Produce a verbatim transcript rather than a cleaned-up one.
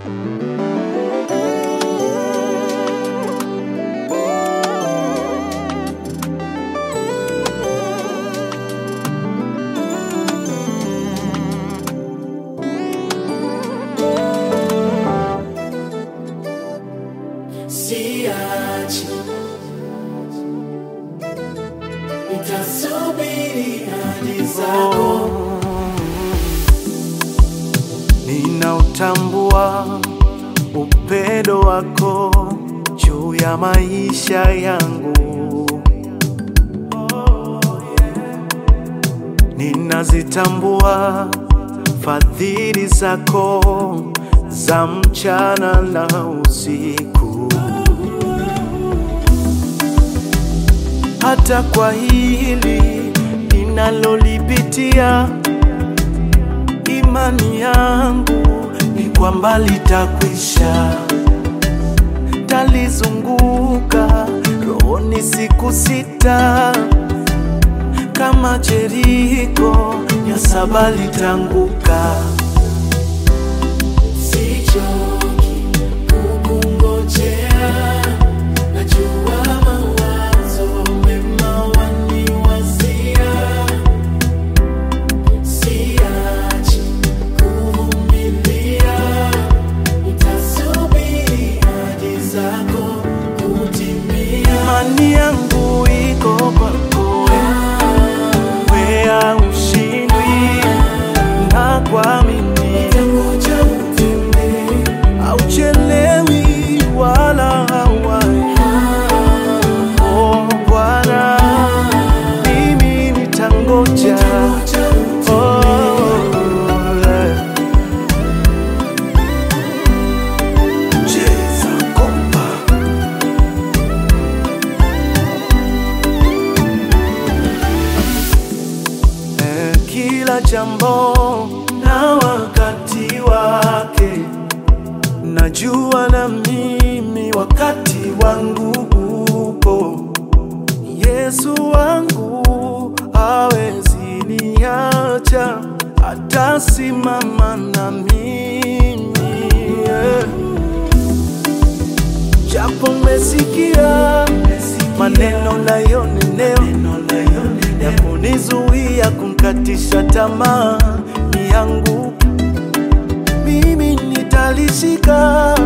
Siachi, nitasubiri hadi zako. Ninautambua upendo wako juu ya maisha yangu. Ninazitambua fadhili zako za mchana na usiku. Hata kwa hili ninalolipitia, imani yangu ni kwamba litakwisha. Talizunguka rohoni siku sita, kama Jeriko ya saba litanguka. Sichoki kukungojea, najua mawazo mema waniwazia. Siachi kuvumilia, nitasubiri hadi zako kutimia. Imani yangu iko kwako, wewe haushindwi, na kuamini hauchelewi wala hauwahi. Oh Bwana, mimi nitangoja. Oh, yeah. Cheza kompa. Eh, kila jambo na wakati wake. Najua na mimi wakati wangu upo. Yesu wangu hawezi niacha, atasimama na mimi, yeah. Japo mmesikia maneno nayonenewa ya kunizuia, kunkatisha tamaa yangu, mimi nitalishika